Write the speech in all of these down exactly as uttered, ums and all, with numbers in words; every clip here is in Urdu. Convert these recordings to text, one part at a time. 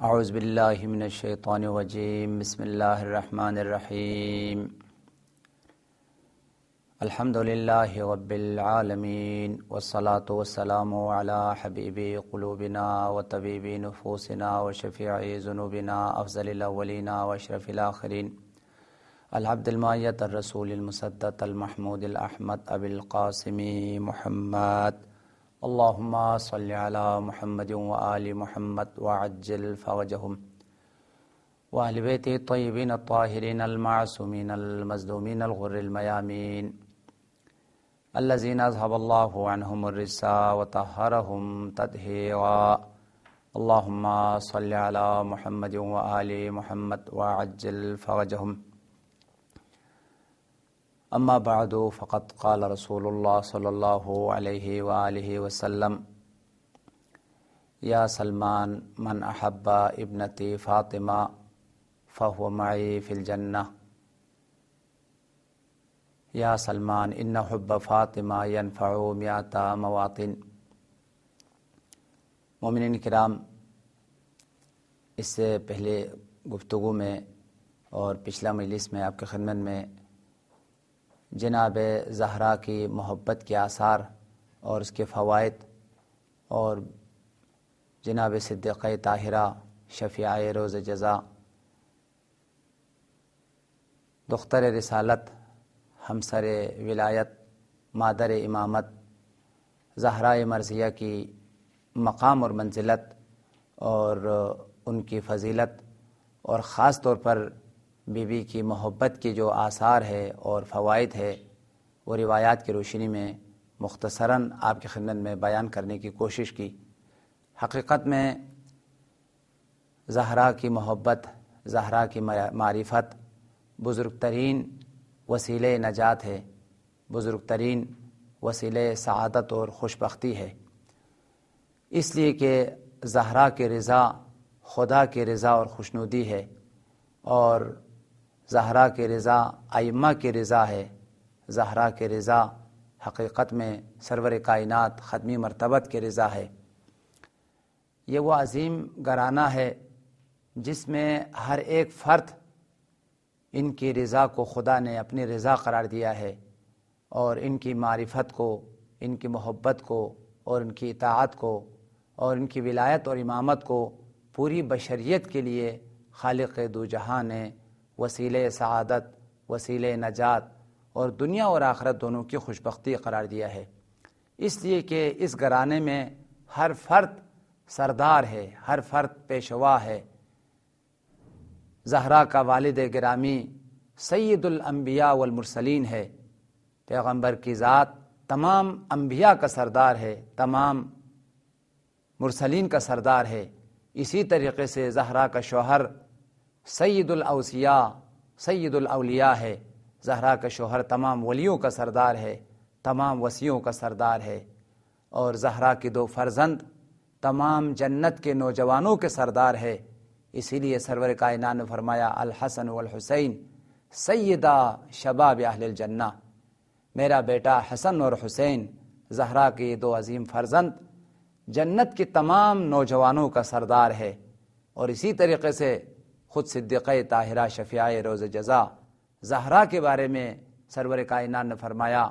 اعوذ باللہ من الشیطان الرجیم بسم اللہ الرحمن الرحیم الحمد للہ رب العالمین والصلاة والسلام علی حبیب قلوبنا وطبیب نفوسنا وشفیع ذنوبنا افضل الاولین واشرف الاخرین العبد المعیت الرسول المصدق المحمود الاحمد ابی القاسم محمد اللہم صلی علی محمد وآل محمد وعجل فرجہم وآل بیت الطیبین الطاہرین المعصومین المظلومین الغر المیامین الذین اذهب اللہ عنہم الرجس وطہرہم تطہیرا اللہم صلی علی محمد وآل محمد وعجل فرجہم اما بعد فقد قال رسول اللہ صلی اللہ علیہ وآلہ وسلم یا سلمان من احب ابنتی فاطمہ فهو معی فی الجنہ یا سلمان ان حب فاطمہ ینفع مئات مواطن۔ مومنین کرام، اس سے پہلے گفتگو میں اور پچھلا مجلس میں آپ کی خدمت میں جناب زہرا کی محبت کے آثار اور اس کے فوائد اور جناب صدیقہ طاہرہ شفیعہ روز جزا دختر رسالت ہمسر ولایت مادر امامت زہرا مرضیہ کی مقام اور منزلت اور ان کی فضیلت اور خاص طور پر بی بی کی محبت کی جو آثار ہے اور فوائد ہے وہ روایات کی روشنی میں مختصراً آپ کی خدمت میں بیان کرنے کی کوشش کی۔ حقیقت میں زہرا کی محبت، زہرا کی معرفت بزرگ ترین وسیلہ نجات ہے، بزرگ ترین وسیلہ سعادت اور خوشبختی ہے، اس لیے کہ زہرا کی رضا خدا کی رضا اور خوشنودی ہے، اور زہرا کی رضا ائمہ کی رضا ہے۔ زہرا کی رضا حقیقت میں سرور کائنات ختمی مرتبت کی رضا ہے۔ یہ وہ عظیم گھرانہ ہے جس میں ہر ایک فرد ان کی رضا کو خدا نے اپنی رضا قرار دیا ہے، اور ان کی معرفت کو، ان کی محبت کو اور ان کی اطاعت کو اور ان کی ولایت اور امامت کو پوری بشریت کے لیے خالق دو جہاں نے وسیلہ سعادت، وسیلہ نجات اور دنیا اور آخرت دونوں کی خوشبختی قرار دیا ہے، اس لیے کہ اس گھرانے میں ہر فرد سردار ہے، ہر فرد پیشوا ہے۔ زہرا کا والد گرامی سید الانبیاء والمرسلین ہے، پیغمبر کی ذات تمام انبیاء کا سردار ہے، تمام مرسلین کا سردار ہے۔ اسی طریقے سے زہرا کا شوہر سید الاوصیاء، سید الاولیاء ہے۔ زہرا کا شوہر تمام ولیوں کا سردار ہے، تمام وصیوں کا سردار ہے، اور زہرا کی دو فرزند تمام جنت کے نوجوانوں کے سردار ہے۔ اسی لیے سرور کائنات نے فرمایا الحسن والحسین سیدہ شباب اہل الجنہ، میرا بیٹا حسن اور حسین زہرا کے دو عظیم فرزند جنت کے تمام نوجوانوں کا سردار ہے۔ اور اسی طریقے سے خود صدیقہ طاہرہ شفیعہ روز جزا زہرا کے بارے میں سرور کائنات نے فرمایا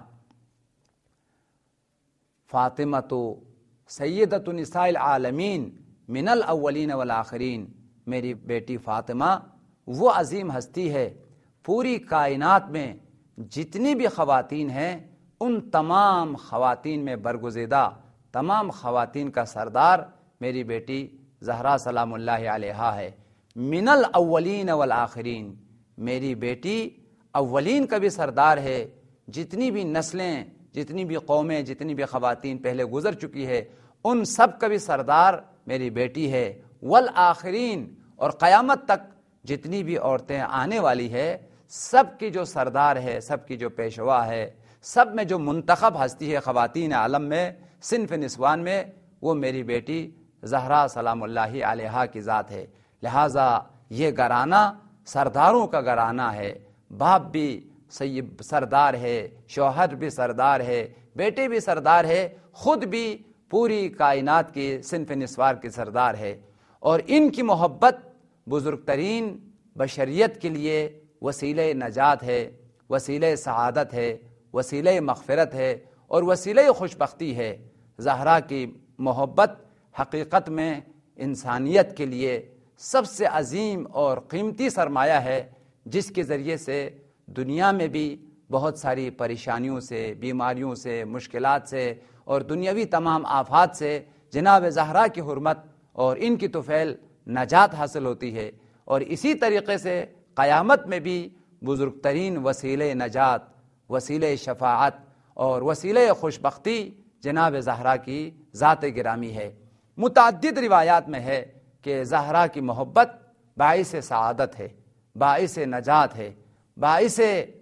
فاطمہ تو سیدۃ نساء العالمین من الاولین والآخرین، میری بیٹی فاطمہ وہ عظیم ہستی ہے، پوری کائنات میں جتنی بھی خواتین ہیں ان تمام خواتین میں برگزیدہ، تمام خواتین کا سردار میری بیٹی زہرا سلام اللہ علیہا ہے۔ من الاولین والآخرین، میری بیٹی اولین کا بھی سردار ہے، جتنی بھی نسلیں، جتنی بھی قومیں، جتنی بھی خواتین پہلے گزر چکی ہے ان سب کا بھی سردار میری بیٹی ہے۔ والآخرین، اور قیامت تک جتنی بھی عورتیں آنے والی ہے سب کی جو سردار ہے، سب کی جو پیشوا ہے، سب میں جو منتخب ہستی ہے خواتین عالم میں، صنف نسوان میں، وہ میری بیٹی زہرا سلام اللہ علیہا کی ذات ہے۔ لہٰذا یہ گھرانہ سرداروں کا گھرانہ ہے، باپ بھی سید سردار ہے، شوہر بھی سردار ہے، بیٹے بھی سردار ہے، خود بھی پوری کائنات کی صنف نسوار کی سردار ہے۔ اور ان کی محبت بزرگ ترین بشریت کے لیے وسیلہ نجات ہے، وسیلہ سعادت ہے، وسیلہ مغفرت ہے اور وسیلہ خوشبختی ہے۔ زہرا کی محبت حقیقت میں انسانیت کے لیے سب سے عظیم اور قیمتی سرمایہ ہے، جس کے ذریعے سے دنیا میں بھی بہت ساری پریشانیوں سے، بیماریوں سے، مشکلات سے اور دنیاوی تمام آفات سے جناب زہرا کی حرمت اور ان کی طفیل نجات حاصل ہوتی ہے۔ اور اسی طریقے سے قیامت میں بھی بزرگ ترین وسیلہ نجات، وسیلہ شفاعت اور وسیلہ خوشبختی جناب زہرا کی ذات گرامی ہے۔ متعدد روایات میں ہے کہ زہرا کی محبت باعث سعادت ہے، باعث نجات ہے، باعث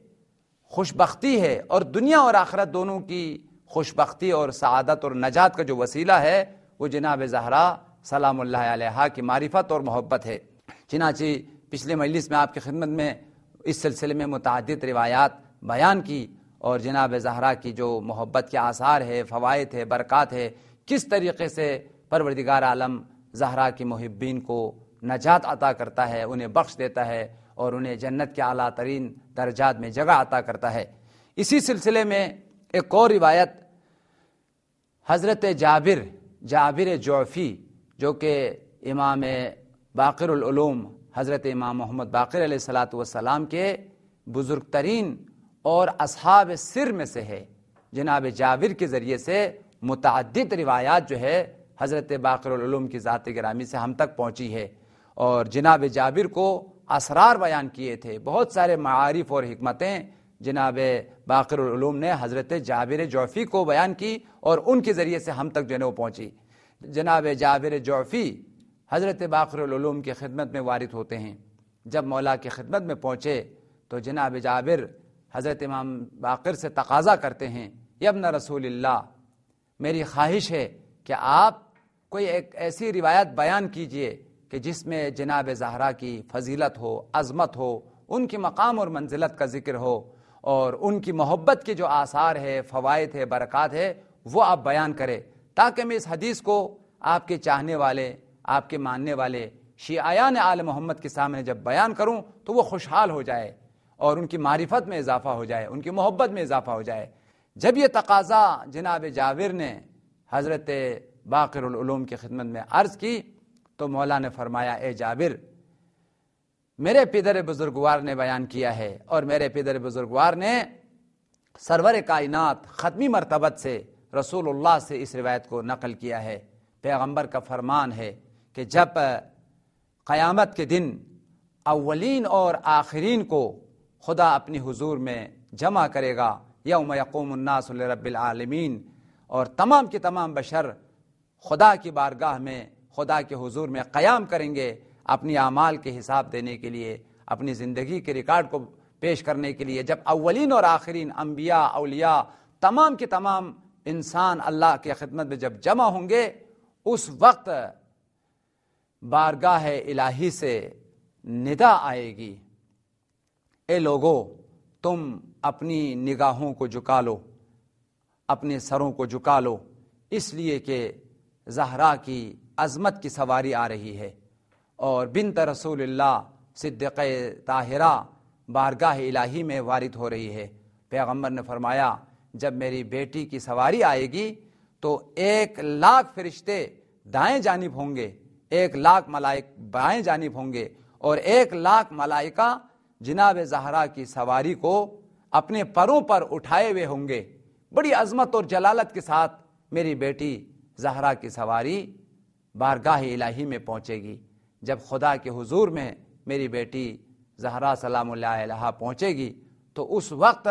خوشبختی ہے، اور دنیا اور آخرت دونوں کی خوشبختی اور سعادت اور نجات کا جو وسیلہ ہے وہ جناب زہرا سلام اللہ علیہا کی معرفت اور محبت ہے۔ چنانچہ پچھلے مجلس میں آپ کی خدمت میں اس سلسلے میں متعدد روایات بیان کی، اور جناب زہرا کی جو محبت کے آثار ہے، فوائد ہے، برکات ہے، کس طریقے سے پروردگار عالم زہرا کی محبین کو نجات عطا کرتا ہے، انہیں بخش دیتا ہے اور انہیں جنت کے اعلیٰ ترین درجات میں جگہ عطا کرتا ہے۔ اسی سلسلے میں ایک اور روایت حضرت جابر جابر جعفی، جو کہ امام باقر العلوم حضرت امام محمد باقر علیہ الصلاۃ والسلام کے بزرگ ترین اور اصحاب سر میں سے ہے، جناب جابر کے ذریعے سے متعدد روایات جو ہے حضرت باقر العلوم کی ذات گرامی سے ہم تک پہنچی ہے، اور جناب جابر کو اسرار بیان کیے تھے، بہت سارے معارف اور حکمتیں جناب باقر العلوم نے حضرت جابر جعفی کو بیان کی اور ان کے ذریعے سے ہم تک جو ہے وہ پہنچی۔ جناب جابر جعفی حضرت باقر العلوم کی خدمت میں وارد ہوتے ہیں۔ جب مولا کی خدمت میں پہنچے تو جناب جابر حضرت امام باقر سے تقاضا کرتے ہیں، یا ابن رسول اللہ، میری خواہش ہے کہ آپ کوئی ایک ایسی روایت بیان کیجئے کہ جس میں جناب زہرا کی فضیلت ہو، عظمت ہو، ان کی مقام اور منزلت کا ذکر ہو، اور ان کی محبت کے جو آثار ہے، فوائد ہے، برکات ہے، وہ آپ بیان کریں، تاکہ میں اس حدیث کو آپ کے چاہنے والے، آپ کے ماننے والے شیعیان آل محمد کے سامنے جب بیان کروں تو وہ خوشحال ہو جائے اور ان کی معرفت میں اضافہ ہو جائے، ان کی محبت میں اضافہ ہو جائے۔ جب یہ تقاضا جناب جابر نے حضرت باقر العلوم کی خدمت میں عرض کی تو مولا نے فرمایا، اے جابر، میرے پدر بزرگوار نے بیان کیا ہے، اور میرے پدر بزرگوار نے سرور کائنات ختمی مرتبت سے رسول اللہ سے اس روایت کو نقل کیا ہے۔ پیغمبر کا فرمان ہے کہ جب قیامت کے دن اولین اور آخرین کو خدا اپنی حضور میں جمع کرے گا، یوم یقوم الناس لرب العالمین، اور تمام کے تمام بشر خدا کی بارگاہ میں، خدا کے حضور میں قیام کریں گے اپنی اعمال کے حساب دینے کے لیے، اپنی زندگی کے ریکارڈ کو پیش کرنے کے لیے۔ جب اولین اور آخرین انبیاء، اولیاء، تمام کے تمام انسان اللہ کی خدمت میں جب جمع ہوں گے، اس وقت بارگاہ الہی سے ندا آئے گی، اے لوگو، تم اپنی نگاہوں کو جھکا لو، اپنے سروں کو جھکا لو، اس لیے کہ زہرا کی عظمت کی سواری آ رہی ہے، اور بنت رسول اللہ صدیقہ طاہرہ بارگاہ الہی میں وارد ہو رہی ہے۔ پیغمبر نے فرمایا، جب میری بیٹی کی سواری آئے گی تو ایک لاکھ فرشتے دائیں جانب ہوں گے، ایک لاکھ ملائک بائیں جانب ہوں گے، اور ایک لاکھ ملائکہ جناب زہرا کی سواری کو اپنے پروں پر اٹھائے ہوئے ہوں گے۔ بڑی عظمت اور جلالت کے ساتھ میری بیٹی زہرا کی سواری بارگاہ الہی میں پہنچے گی۔ جب خدا کے حضور میں میری بیٹی زہرا سلام اللہ علیہا پہنچے گی تو اس وقت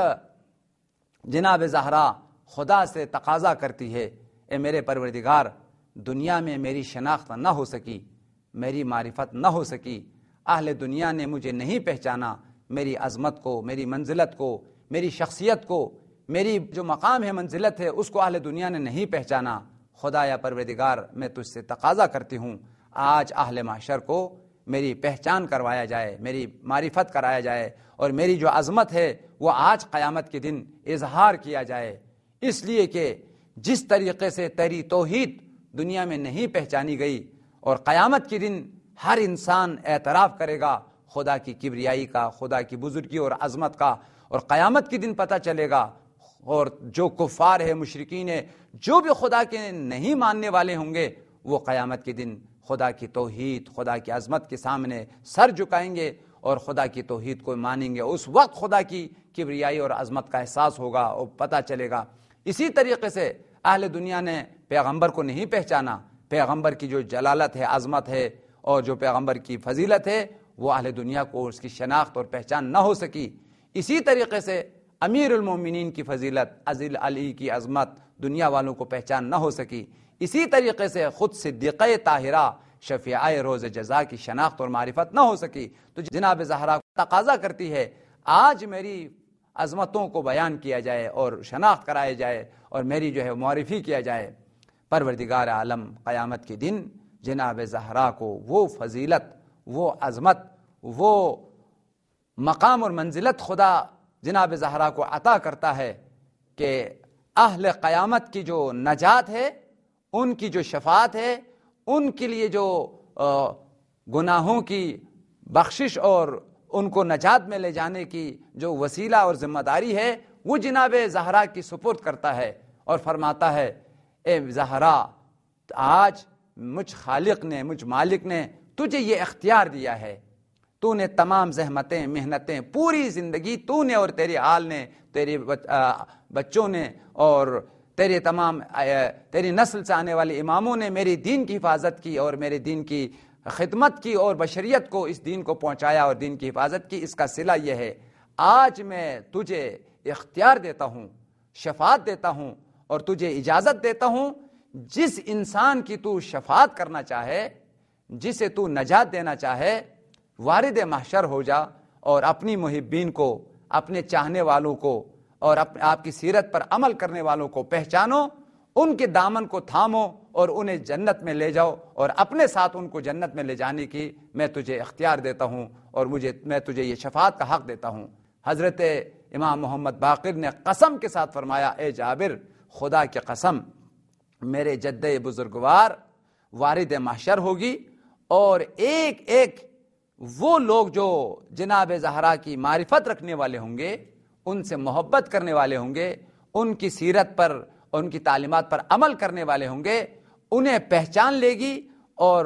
جناب زہرا خدا سے تقاضا کرتی ہے، اے میرے پروردگار، دنیا میں میری شناخت نہ ہو سکی، میری معرفت نہ ہو سکی، اہل دنیا نے مجھے نہیں پہچانا، میری عظمت کو، میری منزلت کو، میری شخصیت کو، میری جو مقام ہے، منزلت ہے، اس کو اہل دنیا نے نہیں پہچانا۔ خدا یا پروردگار، میں تجھ سے تقاضا کرتی ہوں، آج اہل محشر کو میری پہچان کروایا جائے، میری معرفت کرایا جائے، اور میری جو عظمت ہے وہ آج قیامت کے دن اظہار کیا جائے، اس لیے کہ جس طریقے سے تیری توحید دنیا میں نہیں پہچانی گئی اور قیامت کے دن ہر انسان اعتراف کرے گا خدا کی کبریائی کا، خدا کی بزرگی اور عظمت کا، اور قیامت کے دن پتہ چلے گا، اور جو کفار ہے، مشرکین ہے، جو بھی خدا کے نہیں ماننے والے ہوں گے، وہ قیامت کے دن خدا کی توحید، خدا کی عظمت کے سامنے سر جھکائیں گے اور خدا کی توحید کو مانیں گے۔ اس وقت خدا کی کبریائی اور عظمت کا احساس ہوگا اور پتہ چلے گا۔ اسی طریقے سے اہل دنیا نے پیغمبر کو نہیں پہچانا، پیغمبر کی جو جلالت ہے، عظمت ہے، اور جو پیغمبر کی فضیلت ہے، وہ اہل دنیا کو اس کی شناخت اور پہچان نہ ہو سکی۔ اسی طریقے سے امیر المومنین کی فضیلت، عزیز علی کی عظمت دنیا والوں کو پہچان نہ ہو سکی۔ اسی طریقے سے خود صدیقہ طاہرہ شفیعہ روز جزا کی شناخت اور معرفت نہ ہو سکی۔ تو جناب زہرا تقاضا کرتی ہے آج میری عظمتوں کو بیان کیا جائے اور شناخت کرائے جائے اور میری جو ہے معرفی کیا جائے۔ پروردگار عالم قیامت کے دن جناب زہرا کو وہ فضیلت، وہ عظمت، وہ مقام اور منزلت خدا جناب زہرا کو عطا کرتا ہے کہ اہل قیامت کی جو نجات ہے، ان کی جو شفاعت ہے، ان کے لیے جو گناہوں کی بخشش اور ان کو نجات میں لے جانے کی جو وسیلہ اور ذمہ داری ہے، وہ جناب زہرا کی سپرد کرتا ہے اور فرماتا ہے اے زہرا، آج مجھ خالق نے، مجھ مالک نے تجھے یہ اختیار دیا ہے، تو نے تمام زحمتیں، محنتیں، پوری زندگی تو نے اور تیرے آل نے، تیرے بچوں نے اور تیرے تمام تیری نسل سے آنے والے اماموں نے میری دین کی حفاظت کی اور میرے دین کی خدمت کی اور بشریت کو اس دین کو پہنچایا اور دین کی حفاظت کی۔ اس کا صلہ یہ ہے آج میں تجھے اختیار دیتا ہوں، شفاعت دیتا ہوں اور تجھے اجازت دیتا ہوں، جس انسان کی تو شفاعت کرنا چاہے، جسے تو نجات دینا چاہے، وارد محشر ہو جا اور اپنی محبین کو، اپنے چاہنے والوں کو اور آپ کی سیرت پر عمل کرنے والوں کو پہچانو، ان کے دامن کو تھامو اور انہیں جنت میں لے جاؤ، اور اپنے ساتھ ان کو جنت میں لے جانے کی میں تجھے اختیار دیتا ہوں اور مجھے میں تجھے یہ شفاعت کا حق دیتا ہوں۔ حضرت امام محمد باقر نے قسم کے ساتھ فرمایا اے جابر، خدا کی قسم میرے جد بزرگوار وارد محشر ہوگی، اور ایک ایک وہ لوگ جو جناب زہرا کی معرفت رکھنے والے ہوں گے، ان سے محبت کرنے والے ہوں گے، ان کی سیرت پر، ان کی تعلیمات پر عمل کرنے والے ہوں گے، انہیں پہچان لے گی اور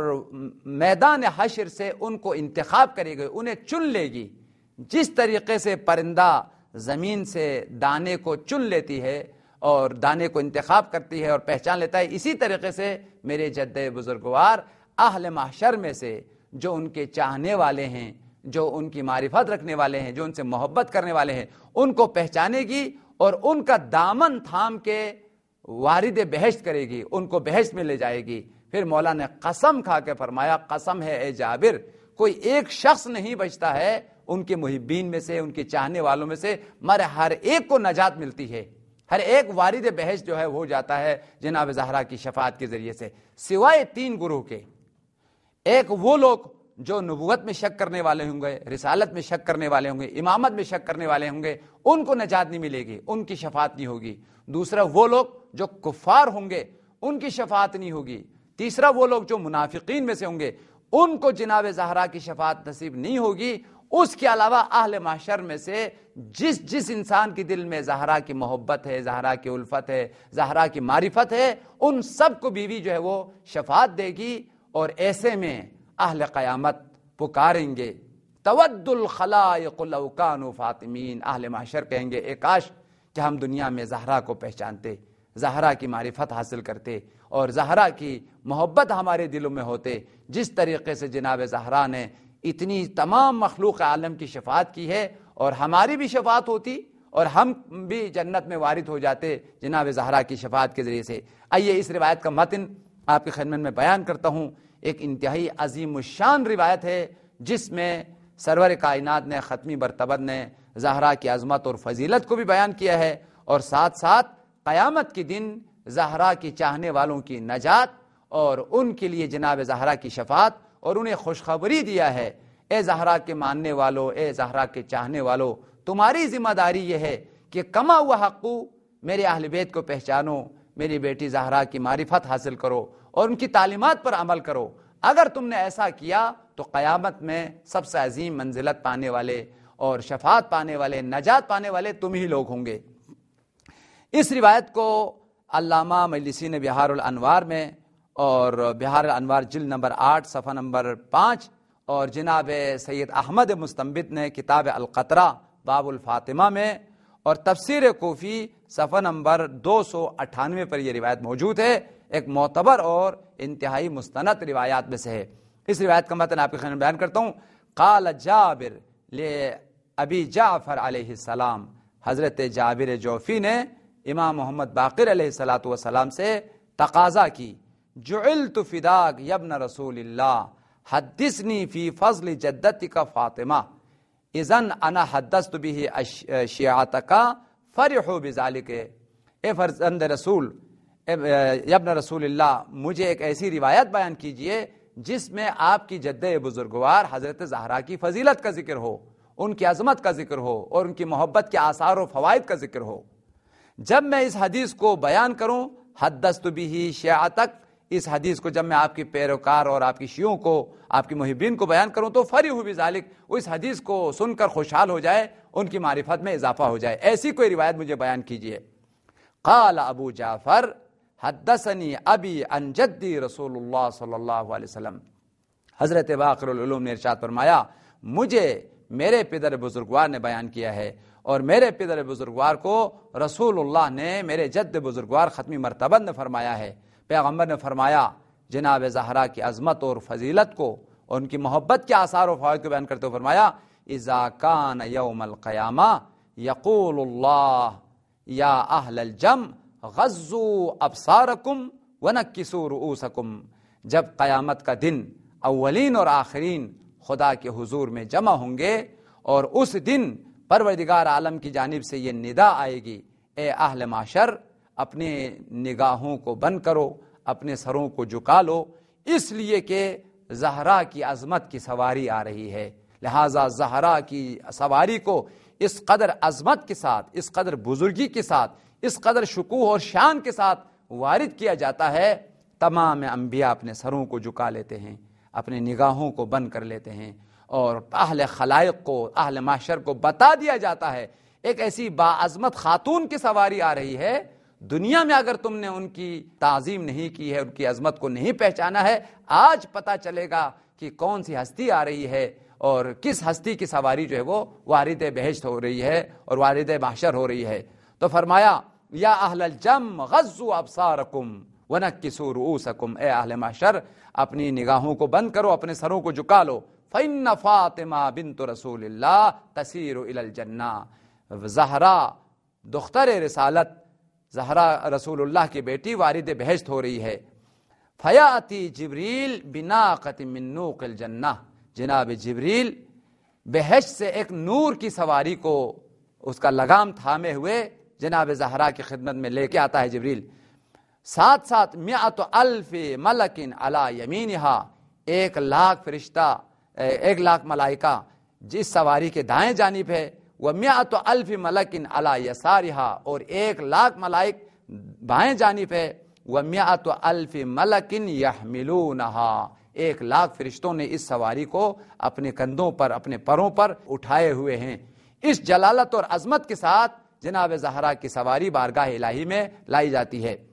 میدان حشر سے ان کو انتخاب کرے گی، انہیں چن لے گی۔ جس طریقے سے پرندہ زمین سے دانے کو چن لیتی ہے اور دانے کو انتخاب کرتی ہے اور پہچان لیتا ہے، اسی طریقے سے میرے جد بزرگوار اہل محشر میں سے جو ان کے چاہنے والے ہیں، جو ان کی معرفت رکھنے والے ہیں، جو ان سے محبت کرنے والے ہیں، ان کو پہچانے گی اور ان کا دامن تھام کے وارد بہشت کرے گی، ان کو بہشت میں لے جائے گی۔ پھر مولا نے قسم کھا کے فرمایا قسم ہے اے جابر، کوئی ایک شخص نہیں بچتا ہے ان کے محبین میں سے، ان کے چاہنے والوں میں سے، مگر ہر ایک کو نجات ملتی ہے، ہر ایک وارد بہشت جو ہے ہو جاتا ہے جناب زہرا کی شفاعت کے ذریعے سے، سوائے تین گروہ کے۔ ایک وہ لوگ جو نبوت میں شک کرنے والے ہوں گے، رسالت میں شک کرنے والے ہوں گے، امامت میں شک کرنے والے ہوں گے، ان کو نجات نہیں ملے گی، ان کی شفاعت نہیں ہوگی۔ دوسرا وہ لوگ جو کفار ہوں گے، ان کی شفاعت نہیں ہوگی۔ تیسرا وہ لوگ جو منافقین میں سے ہوں گے، ان کو جناب زہرا کی شفاعت نصیب نہیں ہوگی۔ اس کے علاوہ اہل محشر میں سے جس جس انسان کے دل میں زہرا کی محبت ہے، زہرا کی الفت ہے، زہرا کی معرفت ہے، ان سب کو بیوی جو ہے وہ شفاعت دے گی، اور ایسے میں اہل قیامت پکاریں گے تود الخلائق لو کانوا فاطمین۔ اہل محشر کہیں گے اے کاش کہ ہم دنیا میں زہرا کو پہچانتے، زہرا کی معرفت حاصل کرتے اور زہرا کی محبت ہمارے دلوں میں ہوتے۔ جس طریقے سے جناب زہرا نے اتنی تمام مخلوق عالم کی شفاعت کی ہے، اور ہماری بھی شفاعت ہوتی اور ہم بھی جنت میں وارد ہو جاتے جناب زہرا کی شفاعت کے ذریعے سے۔ آئیے اس روایت کا متن آپ کی خدمت میں بیان کرتا ہوں۔ ایک انتہائی عظیم الشان روایت ہے جس میں سرور کائنات نے، ختمی برتبر نے زہرا کی عظمت اور فضیلت کو بھی بیان کیا ہے، اور ساتھ ساتھ قیامت کے دن زہرا کی چاہنے والوں کی نجات اور ان کے لیے جناب زہرا کی شفاعت، اور انہیں خوشخبری دیا ہے اے زہرا کے ماننے والو، اے زہرا کے چاہنے والو، تمہاری ذمہ داری یہ ہے کہ کما ہوا حقو، میرے اہل بیت کو پہچانو، میری بیٹی زہرا کی معرفت حاصل کرو اور ان کی تعلیمات پر عمل کرو۔ اگر تم نے ایسا کیا تو قیامت میں سب سے عظیم منزلت پانے والے اور شفاعت پانے والے، نجات پانے والے تم ہی لوگ ہوں گے۔ اس روایت کو علامہ مجلسی نے بہار الانوار میں اور بہار الانوار جلد نمبر آٹھ صفحہ نمبر پانچ، اور جناب سید احمد مستنبط نے کتاب القطرہ باب الفاطمہ میں، اور تفسیر کوفی صفحہ نمبر دو سو اٹھانوے پر یہ روایت موجود ہے، ایک معتبر اور انتہائی مستند روایات میں سے ہے۔ اس روایت کا متن آپ کے خیال میں بیان کرتا ہوں۔ قال جابر ابی جعفر علیہ السلام، حضرت جابر جوفی نے امام محمد باقر علیہ الصلوۃ والسلام سے تقاضا کی، جعلت فداک یا ابن رسول اللہ حدثنی فی فضل جدتک فاطمہ اذن انا حدثت به شیعتک فرحوا بذلک۔ اے فرزند رسول، یا ابن رسول اللہ، مجھے ایک ایسی روایت بیان کیجئے جس میں آپ کی جد بزرگوار حضرت زہرا کی فضیلت کا ذکر ہو، ان کی عظمت کا ذکر ہو، اور ان کی محبت کے آثار و فوائد کا ذکر ہو۔ جب میں اس حدیث کو بیان کروں، حدثت به شیعتک، اس حدیث کو جب میں آپ کی پیروکار اور آپ کی شیعوں کو، آپ کی محبین کو بیان کروں تو فرحوا بذلک، وہ اس حدیث کو سن کر خوشحال ہو جائے، ان کی معرفت میں اضافہ ہو جائے، ایسی کوئی روایت مجھے بیان کیجئے۔ قال ابو جعفر حدثنی ابی عن جدی رسول اللہ صلی اللہ علیہ وسلم، حضرت باقر العلوم نے ارشاد فرمایا، مجھے میرے پدر بزرگوار نے بیان کیا ہے، اور میرے پدر بزرگوار کو رسول اللہ نے میرے جد بزرگوار ختمی مرتبہ نے فرمایا ہے۔ پیغمبر نے فرمایا جناب زہرا کی عظمت اور فضیلت کو اور ان کی محبت کے آثار و فوائد کو بیان کرتے ہوئے فرمایا، اذا کان یوم القیامہ یقول اللہ یا اہل الجم غضوا ابصارکم ونکسوا رؤوسکم، جب قیامت کا دن اولین اور آخرین خدا کے حضور میں جمع ہوں گے، اور اس دن پروردگار عالم کی جانب سے یہ ندا آئے گی، اے اہل معاشر، اپنے نگاہوں کو بند کرو، اپنے سروں کو جھکا لو، اس لیے کہ زہرا کی عظمت کی سواری آ رہی ہے۔ لہٰذا زہرا کی سواری کو اس قدر عظمت کے ساتھ، اس قدر بزرگی کے ساتھ، اس قدر شکوہ اور شان کے ساتھ وارد کیا جاتا ہے، تمام انبیاء اپنے سروں کو جھکا لیتے ہیں، اپنے نگاہوں کو بند کر لیتے ہیں، اور اہل خلائق کو، اہل محشر کو بتا دیا جاتا ہے ایک ایسی باعظمت خاتون کی سواری آ رہی ہے۔ دنیا میں اگر تم نے ان کی تعظیم نہیں کی ہے، ان کی عظمت کو نہیں پہچانا ہے، آج پتہ چلے گا کہ کون سی ہستی آ رہی ہے، اور کس ہستی کی سواری جو ہے وہ وارد بہشت ہو رہی ہے اور وارد محشر ہو رہی ہے۔ تو فرمایا، یا اہل الجم غضوا ابصارکم ونکسوا رؤوسکم، اے اہل محشر، اپنی نگاہوں کو بند کرو، اپنے سروں کو جھکا لو، فإن فاطمہ بنت رسول اللہ تسیر الی الجنہ، زہرا دختر رسالت، زہرا رسول اللہ کی بیٹی وارد بہشت ہو رہی ہے۔ فیاتی جبریل بناقۃ من نوق الجنہ، جناب جبریل بہشت سے ایک نور کی سواری کو، اس کا لگام تھامے ہوئے جناب زہرا کی خدمت میں لے کے آتا ہے جبریل، ساتھ ساتھ مئت الف ملک علی یمینہا، ایک لاکھ فرشتہ، ایک لاکھ ملائکہ جس سواری کے دائیں جانب ہے، وَمِئَةُ أَلْفِ مَلَكٍ عَلَى يَسَارِهَا، اور ایک لاکھ ملائک بائیں جانب ہے، وَمِئَةُ أَلْفِ مَلَكٍ يَحْمِلُونَهَا، ایک لاکھ فرشتوں نے اس سواری کو اپنے کندھوں پر، اپنے پروں پر اٹھائے ہوئے ہیں۔ اس جلالت اور عظمت کے ساتھ جناب زہرا کی سواری بارگاہ الہی میں لائی جاتی ہے۔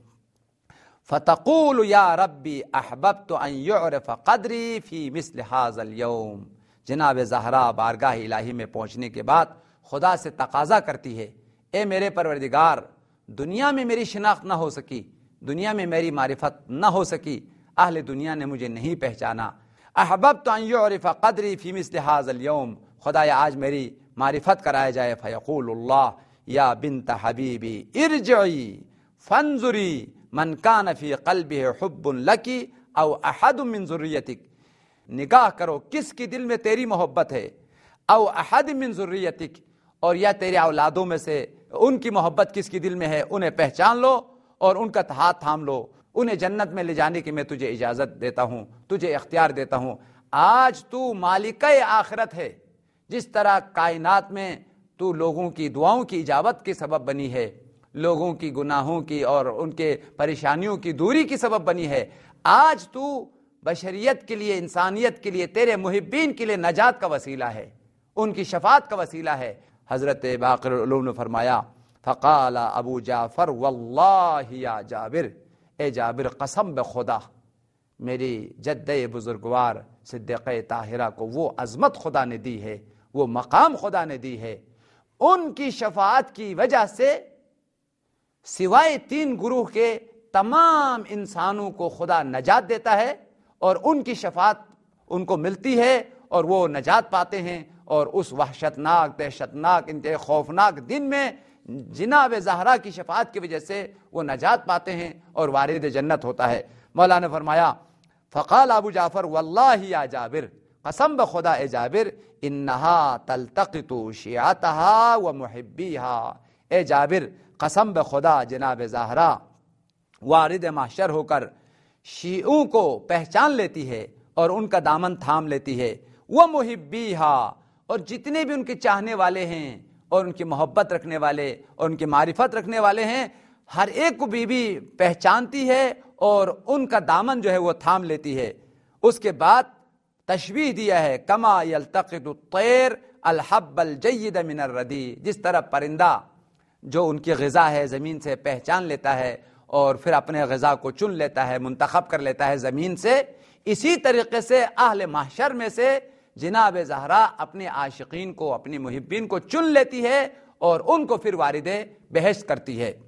فَتَقُولُ يَا رَبِّ أَحْبَبْتُ أَن يُعْرَفَ قَدْرِي فِي مِثْلِ هَذَا الْيَوْمِ، جناب زہرا بارگاہ الہی میں پہنچنے کے بعد خدا سے تقاضا کرتی ہے، اے میرے پروردگار، دنیا میں میری شناخت نہ ہو سکی، دنیا میں میری معرفت نہ ہو سکی، اہل دنیا نے مجھے نہیں پہچانا، احببت ان یعرف قدری فی مثل هذا اليوم، خدایا آج میری معرفت کرایا جائے۔ فیقول اللہ یا بنت حبیبی ارجعی فانظری من کان فی قلبہ حب لکی او احد من ذریتک، نگاہ کرو کس کی دل میں تیری محبت ہے، او احد من ذریتک، اور یا تیرے اولادوں میں سے ان کی محبت کس کی دل میں ہے، انہیں پہچان لو اور ان کا ہاتھ تھام لو، انہیں جنت میں لے جانے کی میں تجھے اجازت دیتا ہوں، تجھے اختیار دیتا ہوں۔ آج تو مالکہ آخرت ہے، جس طرح کائنات میں تو لوگوں کی دعاؤں کی اجابت کے سبب بنی ہے، لوگوں کی گناہوں کی اور ان کے پریشانیوں کی دوری کی سبب بنی ہے، آج تو بشریت کے لیے، انسانیت کے لیے، تیرے محبین کے لیے نجات کا وسیلہ ہے، ان کی شفاعت کا وسیلہ ہے۔ حضرت باقر العلوم نے فرمایا فقال ابو جعفر واللہ یا جابر، اے جابر قسم بخدا میری جد بزرگوار صدیقہ طاہرہ کو وہ عظمت خدا نے دی ہے، وہ مقام خدا نے دی ہے، ان کی شفاعت کی وجہ سے سوائے تین گروہ کے تمام انسانوں کو خدا نجات دیتا ہے، اور ان کی شفاعت ان کو ملتی ہے اور وہ نجات پاتے ہیں، اور اس وحشتناک، دہشتناک، انتہائی خوفناک دن میں جناب زہرا کی شفاعت کی وجہ سے وہ نجات پاتے ہیں اور وارد جنت ہوتا ہے۔ مولا نے فرمایا فقال ابو جعفر واللہ یا جابر، قسم بخدا اے جابر، انہا تلتقط شیعتہا و محبیہا، اے جابر قسم بخدا جناب زہرا وارد محشر ہو کر شیعوں کو پہچان لیتی ہے اور ان کا دامن تھام لیتی ہے، وہ محبیہا، اور جتنے بھی ان کے چاہنے والے ہیں اور ان کی محبت رکھنے والے اور ان کی معرفت رکھنے والے ہیں، ہر ایک کو بی بی پہچانتی ہے اور ان کا دامن جو ہے وہ تھام لیتی ہے۔ اس کے بعد تشبیہ دیا ہے کما یلتقط الطیر الحب الجید من الردی، جس طرح پرندہ جو ان کی غذا ہے زمین سے پہچان لیتا ہے اور پھر اپنے غذا کو چن لیتا ہے، منتخب کر لیتا ہے زمین سے، اسی طریقے سے اہل محشر میں سے جناب زہرا اپنے عاشقین کو، اپنی محبین کو چن لیتی ہے اور ان کو پھر وارد بہشت کرتی ہے۔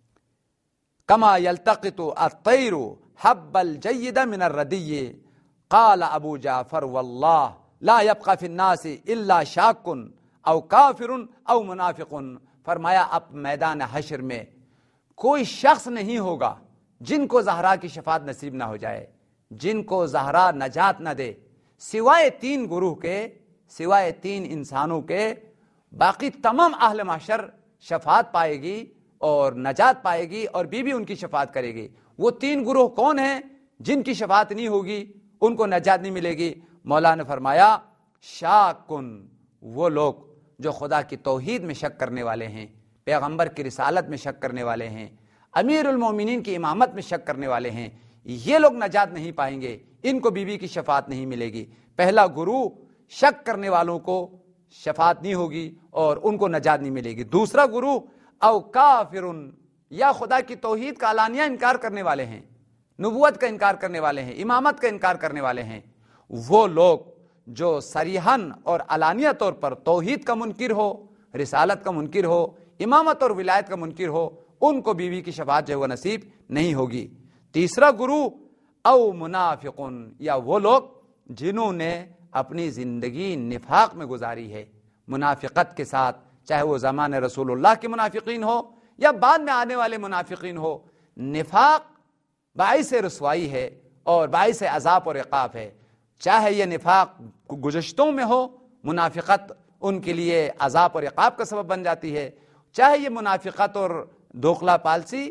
کما یلتقط الطیر حب الجید من الردی، قال ابو جعفر واللہ لا یبقى فی الناس الا شاک او کافر او منافق، فرمایا اب میدان حشر میں کوئی شخص نہیں ہوگا جن کو زہرا کی شفاعت نصیب نہ ہو جائے، جن کو زہرا نجات نہ دے، سوائے تین گروہ کے، سوائے تین انسانوں کے، باقی تمام اہل محشر شفاعت پائے گی اور نجات پائے گی اور بی بی ان کی شفاعت کرے گی۔ وہ تین گروہ کون ہیں جن کی شفاعت نہیں ہوگی، ان کو نجات نہیں ملے گی؟ مولا نے فرمایا شاکن، وہ لوگ جو خدا کی توحید میں شک کرنے والے ہیں، پیغمبر کی رسالت میں شک کرنے والے ہیں، امیر المومنین کی امامت میں شک کرنے والے ہیں، یہ لوگ نجات نہیں پائیں گے، ان کو بیوی کی شفاعت نہیں ملے گی۔ پہلا گروہ شک کرنے والوں کو شفاعت نہیں ہوگی اور ان کو نجات نہیں ملے گی۔ دوسرا گروہ او کافرن، یا خدا کی توحید کا علانیہ انکار کرنے والے ہیں، نبوت کا انکار کرنے والے ہیں، امامت کا انکار کرنے والے ہیں، وہ لوگ جو صریحاً اور علانیہ طور پر توحید کا منکر ہو، رسالت کا منکر ہو، امامت اور ولایت کا منکر ہو، ان کو بیوی کی شفاعت جو ہے وہ نصیب نہیں ہوگی۔ تیسرا گروہ او منافقن، یا وہ لوگ جنہوں نے اپنی زندگی نفاق میں گزاری ہے، منافقت کے ساتھ، چاہے وہ زمان رسول اللہ کے منافقین ہو یا بعد میں آنے والے منافقین ہو۔ نفاق باعث رسوائی ہے اور باعث عذاب اور عقاب ہے، چاہے یہ نفاق گزشتوں میں ہو، منافقت ان کے لیے عذاب اور عقاب کا سبب بن جاتی ہے، چاہے یہ منافقت اور دوخلا پالسی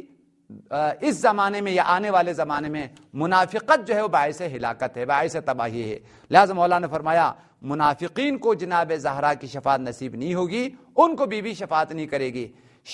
اس زمانے میں یا آنے والے زمانے میں، منافقت جو ہے وہ باعث ہلاکت ہے، باعث تباہی ہے۔ لہذا مولا نے فرمایا منافقین کو جناب زہرا کی شفاعت نصیب نہیں ہوگی، ان کو بیوی شفاعت نہیں کرے گی۔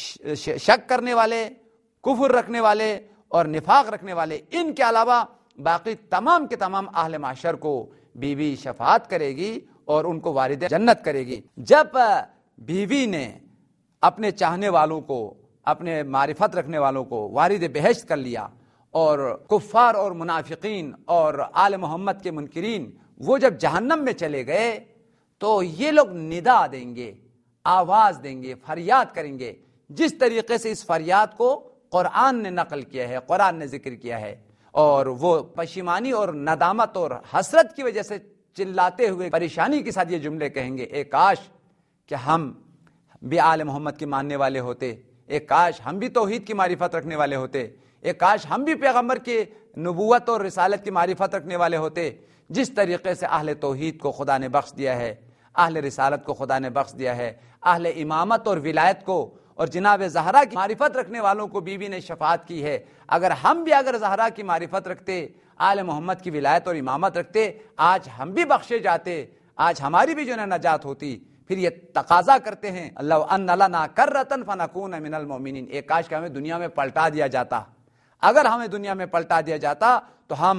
شک کرنے والے، کفر رکھنے والے اور نفاق رکھنے والے، ان کے علاوہ باقی تمام کے تمام اہل معاشر کو بیوی شفاعت کرے گی اور ان کو وارد جنت کرے گی۔ جب بیوی نے اپنے چاہنے والوں کو، اپنے معرفت رکھنے والوں کو وارد بہشت کر لیا، اور کفار اور منافقین اور آل محمد کے منکرین وہ جب جہنم میں چلے گئے، تو یہ لوگ ندا دیں گے، آواز دیں گے، فریاد کریں گے، جس طریقے سے اس فریاد کو قرآن نے نقل کیا ہے، قرآن نے ذکر کیا ہے، اور وہ پشیمانی اور ندامت اور حسرت کی وجہ سے چلاتے ہوئے پریشانی کے ساتھ یہ جملے کہیں گے، اے کاش کہ ہم بھی آل محمد کے ماننے والے ہوتے، اے کاش ہم بھی توحید کی معرفت رکھنے والے ہوتے، اے کاش ہم بھی پیغمبر کی نبوت اور رسالت کی معرفت رکھنے والے ہوتے، جس طریقے سے اہل توحید کو خدا نے بخش دیا ہے، اہل رسالت کو خدا نے بخش دیا ہے، اہل امامت اور ولایت کو اور جناب زہرا کی معرفت رکھنے والوں کو بیوی نے شفاعت کی ہے۔ اگر ہم بھی اگر زہرا کی معرفت رکھتے، آل محمد کی ولایت اور امامت رکھتے، آج ہم بھی بخشے جاتے، آج ہماری بھی جو ہے نجات ہوتی۔ پھر یہ تقاضا کرتے ہیں اللہ ان لنا کرۃ فنکون من المؤمنین، ایک کاش کہ ہمیں دنیا میں پلٹا دیا جاتا، اگر ہمیں دنیا میں پلٹا دیا جاتا تو ہم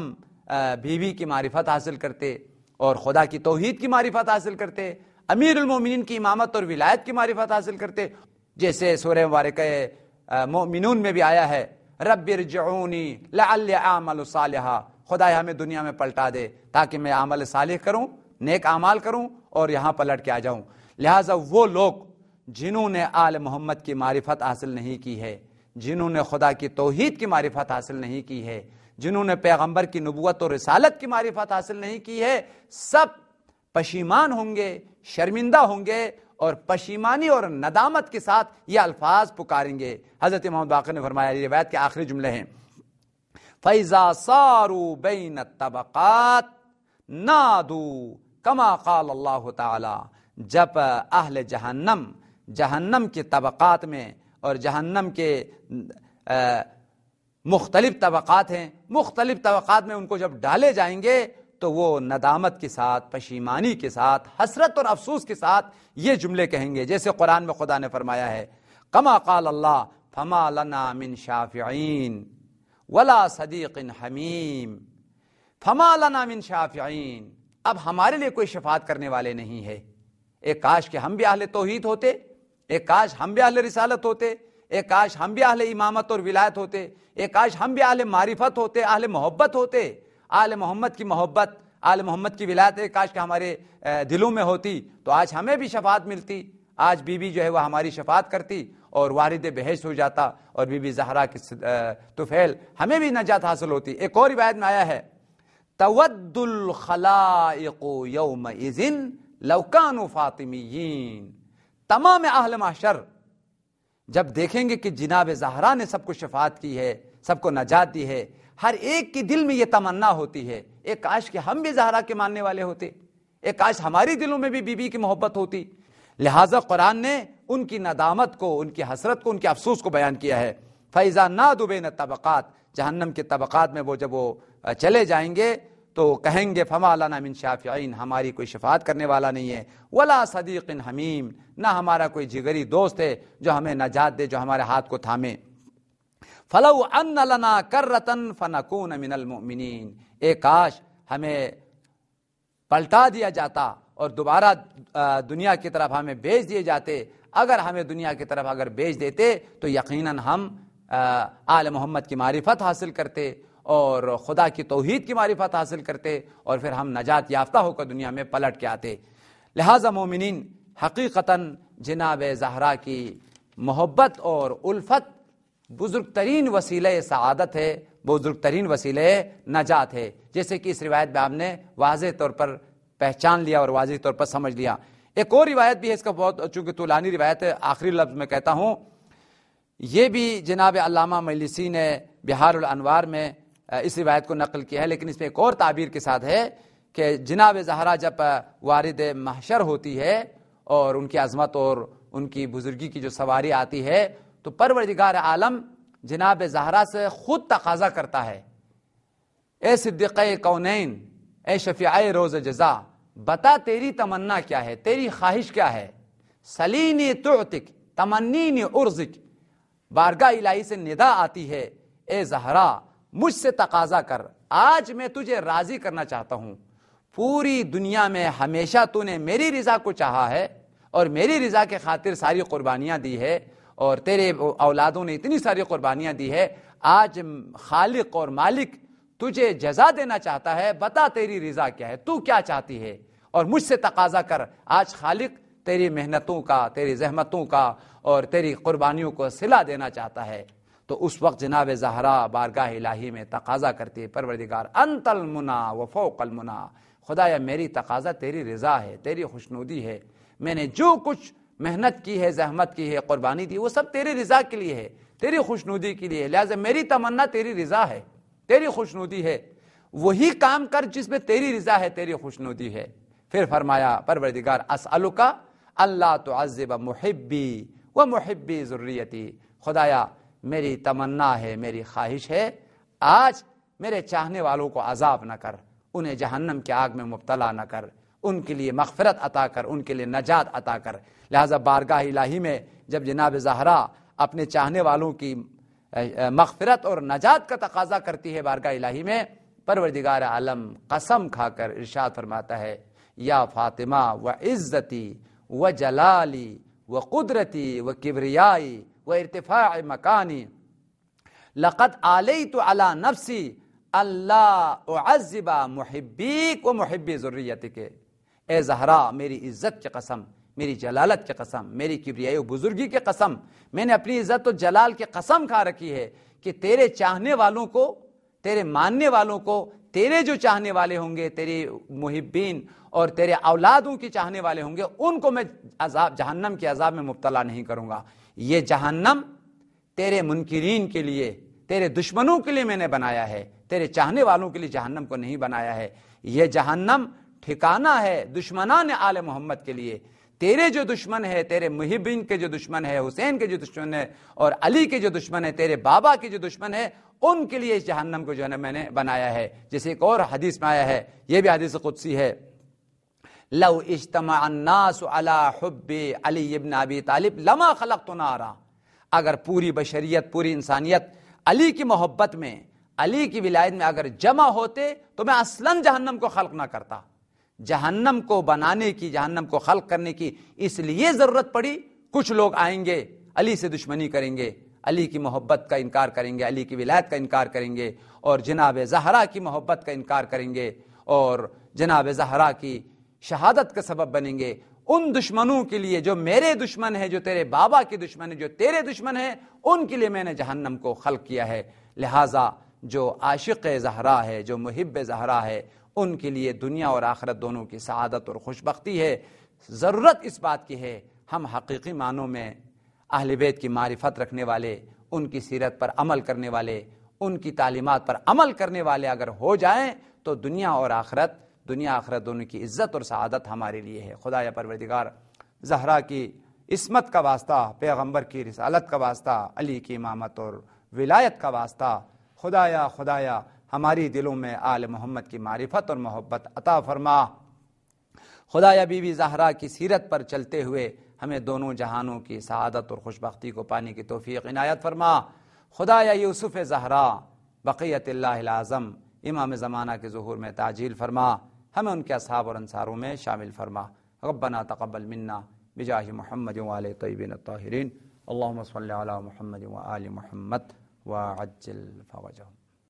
بیوی کی معرفت حاصل کرتے اور خدا کی توحید کی معرفت حاصل کرتے، امیر المومنین کی امامت اور ولایت کی معرفت حاصل کرتے، جیسے سورہ مبارکہ مومنون میں بھی آیا ہے رب ارجعونی لعلی اعمل صالحا، خدا ہمیں دنیا میں پلٹا دے تاکہ میں عمل صالح کروں، نیک اعمال کروں اور یہاں پلٹ کے آ جاؤں۔ لہٰذا وہ لوگ جنہوں نے آل محمد کی معرفت حاصل نہیں کی ہے، جنہوں نے خدا کی توحید کی معرفت حاصل نہیں کی ہے، جنہوں نے پیغمبر کی نبوت اور رسالت کی معرفت حاصل نہیں کی ہے، سب پشیمان ہوں گے، شرمندہ ہوں گے اور پشیمانی اور ندامت کے ساتھ یہ الفاظ پکاریں گے۔ حضرت محمد باقر نے فرمایا، یہ روایت کے آخری جملے ہیں، فَإِذَا صَارُوا بَيْنَ الطَّبَقَاتِ نَادُوا كَمَا قَالَ اللَّهُ تعالی، جب اہل جہنم جہنم کے طبقات میں، اور جہنم کے مختلف طبقات ہیں، مختلف طبقات میں ان کو جب ڈالے جائیں گے تو وہ ندامت کے ساتھ، پشیمانی کے ساتھ، حسرت اور افسوس کے ساتھ یہ جملے کہیں گے، جیسے قرآن میں خدا نے فرمایا ہے کما قال اللہ فما لنا من شافعین ولا صدیق حمیم، فما لنا من شافعین، اب ہمارے لیے کوئی شفاعت کرنے والے نہیں ہے۔ ایک کاش کہ ہم بھی اہل توحید ہوتے، ایک کاش ہم بھی اہل رسالت ہوتے، ایک کاش ہم بھی اہل امامت اور ولایت ہوتے، ایک کاش ہم بھی اہل معرفت ہوتے، اہل محبت ہوتے، آل محمد کی محبت، آل محمد کی ولایت ایک کاش کہ ہمارے دلوں میں ہوتی تو آج ہمیں بھی شفاعت ملتی، آج بی بی جو ہے وہ ہماری شفاعت کرتی اور وارد بہشت ہو جاتا، اور بی بی زہرا کی طفیل ہمیں بھی نجات حاصل ہوتی۔ ایک اور روایت میں آیا ہے تود الخلائق یومئذ لو کانوا فاطمیین، تمام اہل محشر جب دیکھیں گے کہ جناب زہرا نے سب کو شفاعت کی ہے، سب کو نجات دی ہے، ہر ایک کے دل میں یہ تمنا ہوتی ہے ایک کاش کہ ہم بھی زہرا کے ماننے والے ہوتے، ایک کاش ہماری دلوں میں بھی بی بی کی محبت ہوتی۔ لہٰذا قرآن نے ان کی ندامت کو، ان کی حسرت کو، ان کے افسوس کو بیان کیا ہے۔ فَإِذَا نَادُوا بَيْنَ الطَّبَقَاتِ، جہنم کے طبقات میں وہ جب وہ چلے جائیں گے تو کہیں گے فَمَا لَنَا مِن شَافِعِينَ، ہماری کوئی شفاعت کرنے والا نہیں ہے، وَلَا صَدِيقٍ حَمِيمٍ، نہ ہمارا کوئی جگری دوست ہے جو ہمیں نجات دے، جو ہمارے ہاتھ کو تھامے۔ فَلَوْ أَنَّ لَنَا كَرَّةً فَنَكُونَ مِنَ الْمُؤْمِنِينَ، ایک کاش ہمیں پلٹا دیا جاتا اور دوبارہ دنیا کی طرف ہمیں بھیج دیے جاتے، اگر ہمیں دنیا کی طرف اگر بھیج دیتے تو یقیناً ہم آل محمد کی معرفت حاصل کرتے اور خدا کی توحید کی معرفت حاصل کرتے اور پھر ہم نجات یافتہ ہو کر دنیا میں پلٹ کے آتے۔ لہٰذا مومنین، حقیقتاً جناب زہرا کی محبت اور الفت بزرگ ترین وسیلہ سعادت ہے، بزرگ ترین وسیلہ نجات ہے، جیسے کہ اس روایت میں آپ نے واضح طور پر پہچان لیا اور واضح طور پر سمجھ لیا۔ ایک اور روایت بھی ہے، اس کا بہت چونکہ طولانی روایت ہے، آخری لفظ میں کہتا ہوں، یہ بھی جناب علامہ مجلسی نے بہار الانوار میں اس روایت کو نقل کیا ہے، لیکن اس میں ایک اور تعبیر کے ساتھ ہے کہ جناب زہرا جب وارد محشر ہوتی ہے اور ان کی عظمت اور ان کی بزرگی کی جو سواری آتی ہے تو پروردگار عالم جناب زہرا سے خود تقاضا کرتا ہے، اے صدیقہ کونین، اے شفیعہ روز جزا، بتا تیری تمنا کیا ہے، تیری خواہش کیا ہے؟ سلینی تعتک تمنینی ارزک، بارگاہ الہی سے ندا آتی ہے، اے زہرا مجھ سے تقاضا کر، آج میں تجھے راضی کرنا چاہتا ہوں، پوری دنیا میں ہمیشہ تو نے میری رضا کو چاہا ہے اور میری رضا کے خاطر ساری قربانیاں دی ہے اور تیرے اولادوں نے اتنی ساری قربانیاں دی ہے، آج خالق اور مالک تجھے جزا دینا چاہتا ہے، بتا تیری رضا کیا ہے، تو کیا چاہتی ہے اور مجھ سے تقاضا کر، آج خالق تیری محنتوں کا، تیری زحمتوں کا اور تیری قربانیوں کو صلہ دینا چاہتا ہے۔ تو اس وقت جناب زہرا بارگاہ الہی میں تقاضا کرتی ہے، پروردگار انت المنا و فوق المنا، خدایا میری تقاضا تیری رضا ہے، تیری خوشنودی ہے، میں نے جو کچھ محنت کی ہے، زحمت کی ہے، قربانی دی، وہ سب تیری رضا کے لیے ہے، تیری خوشنودی کے لیے ہے، لہٰذا میری تمنا تیری رضا ہے، تیری خوشنودی ہے، وہی کام کر جس میں تیری رضا ہے، تیری خوشنودی ہے۔ پھر فرمایا پروردگار اسألک اللہ تعذب محبی و محبی ذریتی، خدایا میری تمنا ہے، میری خواہش ہے، آج میرے چاہنے والوں کو عذاب نہ کر، انہیں جہنم کی آگ میں مبتلا نہ کر، ان کے لیے مغفرت عطا کر، ان کے لیے نجات عطا کر۔ لہذا بارگاہ الہی میں جب جناب زہرا اپنے چاہنے والوں کی مغفرت اور نجات کا تقاضا کرتی ہے بارگاہ الہی میں، پروردگار عالم قسم کھا کر ارشاد فرماتا ہے یا فاطمہ و عزتی و جلالی و قدرتی و کبریائی و ارتفاع مکانی لقد آلیت علی نفسی اللہ اعذب محبیک و محبی ذریتک، اے زہرا میری عزت کی قسم، میری جلالت کی قسم، میری کبریائی و بزرگی کی قسم، میں نے اپنی عزت و جلال کی قسم کھا رکھی ہے کہ تیرے چاہنے والوں کو، تیرے ماننے والوں کو، تیرے جو چاہنے والے ہوں گے، تیرے محبین اور تیرے اولادوں کی چاہنے والے ہوں گے، ان کو میں عذاب جہنم کے عذاب میں مبتلا نہیں کروں گا۔ یہ جہنم تیرے منکرین کے لیے، تیرے دشمنوں کے لیے میں نے بنایا ہے، تیرے چاہنے والوں کے لیے جہنم کو نہیں بنایا ہے۔ یہ جہنم ٹھکانہ ہے دشمنان آل محمد کے لیے۔ تیرے جو دشمن ہے، تیرے محبین کے جو دشمن ہے، حسین کے جو دشمن ہے اور علی کے جو دشمن ہے، تیرے بابا کے جو دشمن ہے، ان کے لیے اس جہنم کو جو ہے نا میں نے بنایا ہے۔ جیسے ایک اور حدیث میں آیا ہے، یہ بھی حدیث قدسی ہے، لو اجتمع الناس علی حب علی ابن ابی طالب لما خلقت نارا، اگر پوری بشریت، پوری انسانیت علی کی محبت میں، علی کی ولایت میں اگر جمع ہوتے تو میں اصلاً جہنم کو خلق نہ کرتا۔ جہنم کو بنانے کی، جہنم کو خلق کرنے کی اس لیے ضرورت پڑی، کچھ لوگ آئیں گے علی سے دشمنی کریں گے، علی کی محبت کا انکار کریں گے، علی کی ولایت کا انکار کریں گے، اور جناب زہرا کی محبت کا انکار کریں گے، اور جناب زہرا کی شہادت کا سبب بنیں گے۔ ان دشمنوں کے لیے جو میرے دشمن ہے، جو تیرے بابا کے دشمن ہے، جو تیرے دشمن ہے، ان کے لیے میں نے جہنم کو خلق کیا ہے۔ لہٰذا جو عاشق زہرا ہے، جو محب زہرا ہے، ان کے لیے دنیا اور آخرت دونوں کی سعادت اور خوشبختی ہے۔ ضرورت اس بات کی ہے ہم حقیقی معنوں میں اہل بیت کی معرفت رکھنے والے، ان کی سیرت پر عمل کرنے والے، ان کی تعلیمات پر عمل کرنے والے اگر ہو جائیں تو دنیا اور آخرت، دنیا آخرت دونوں کی عزت اور سعادت ہمارے لیے ہے۔ خدا یا پروردگار زہرا کی عصمت کا واسطہ، پیغمبر کی رسالت کا واسطہ، علی کی امامت اور ولایت کا واسطہ، خدایا خدایا ہماری دلوں میں آل محمد کی معرفت اور محبت عطا فرما۔ خدایا بی بی زہرا کی سیرت پر چلتے ہوئے ہمیں دونوں جہانوں کی سعادت اور خوشبختی کو پانے کی توفیق عنایت فرما۔ خدایا یوسف زہرا بقیت اللہ العظم امام زمانہ کے ظہور میں تعجیل فرما، ہمیں ان کے اصحاب اور انصاروں میں شامل فرما۔ ربنا تقبل منا بجاہ محمد وآل طیبین الطاہرین، اللہم صلی علی محمد وآل محمد وعجل فرجهم۔